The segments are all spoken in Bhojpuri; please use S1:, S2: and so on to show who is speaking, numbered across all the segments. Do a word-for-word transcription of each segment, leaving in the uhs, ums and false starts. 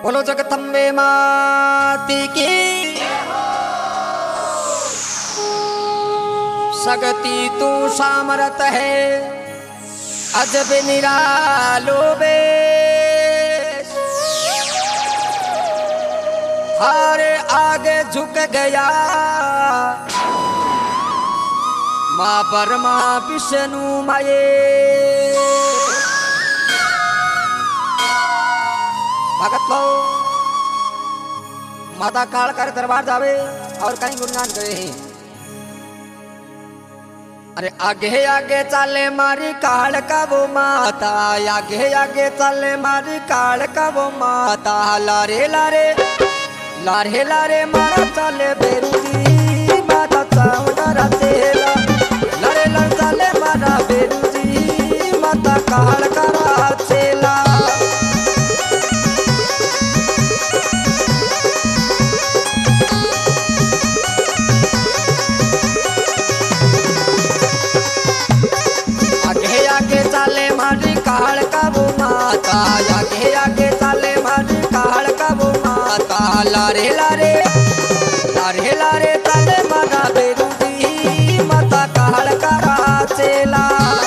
S1: बोलो जगदम्बे माती की सगती तू सामरत है अजब निरालो बे थारे आगे झुक गया माँ परमा विष्णु माये भगत लो माता काल कर दरबार जावे और कहीं गुणगान करे हैं। अरे आगे आगे चले मारी काल का वो माता आगे आगे चले मारी काल का वो माता लारे लारे लारे लारे मारा चले बेरुजी माता चावड़ा चेला लारे लारे चले मारा बेरुजी माता काल का चेला चले मारी काल का वो माता आगे आगे चले मारी काल का वो माता लारे लारे लारे लारे चले माता बेरुजी माता काल का चेला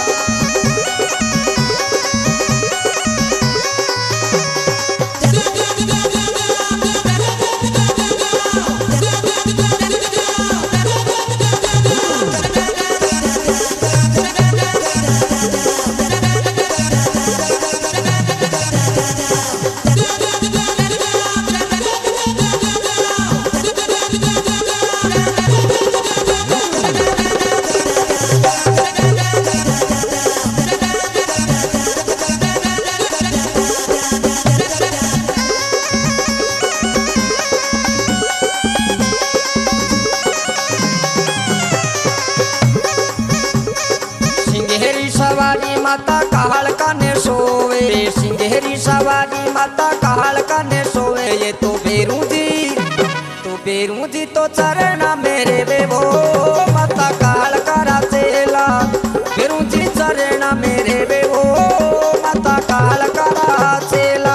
S1: सवारी माता काल का ने सोवे सिंगेरी सवारी माता काल का ने सोवे ये तो बेरू जी तो बेरू जी तो चरना मेरे बेबो माता काल का चेला बेरू जी चरना मेरे बेबो माता काल का चेला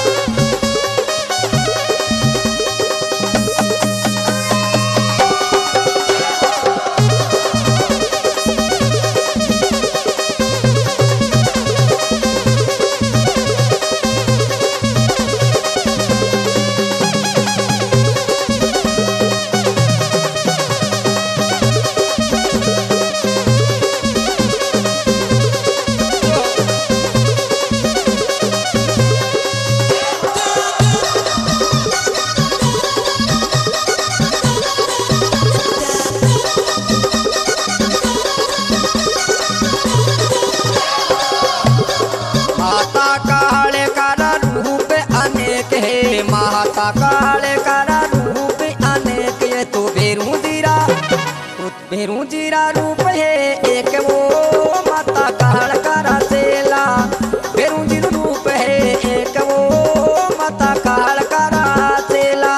S1: माता काले का रूप अनेक है माता काले का रूप अनेक ये तो बेरू जीरा तो बेरू जीरा रूप है एक वो माता काल का चेला बेरू जीरा रूप है एक वो माता काल का चेला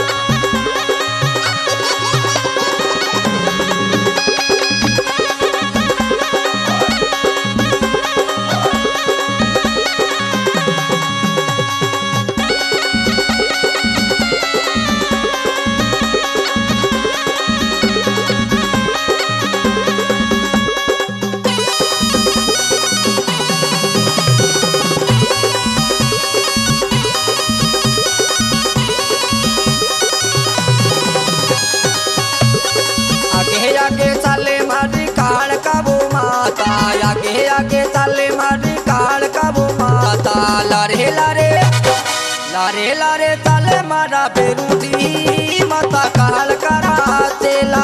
S1: आगे चले मारी काल का वो माता आगे आगे चले मारी काल का वो माता लारे लारे लारे लारे चले मारा बेरुजी माता काल का चेला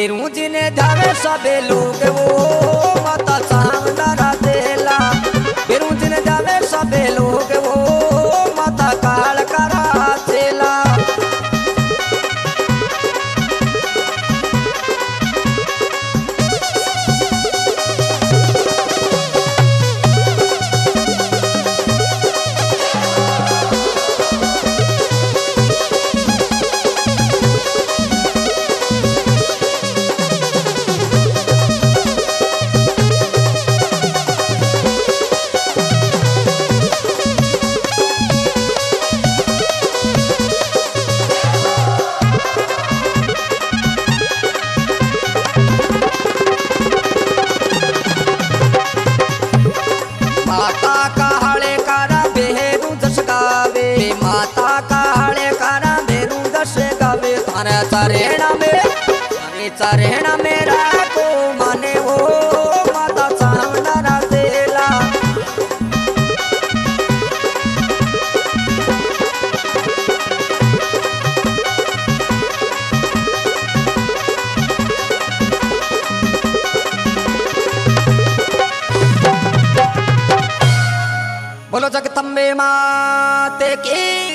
S1: बेरू जिने धावे सबे लोग वो माता चांदरा देला बेरू जिने धावे सबे लोग वो माता काल करा चेला माता काले कारा बेरू दस गावे माता काले कारा बेरू दस गावे थारे चरेणा में थारे चरेणा मेरा को माने वो माता चांदरा देला बोलो जगदम्बे माते की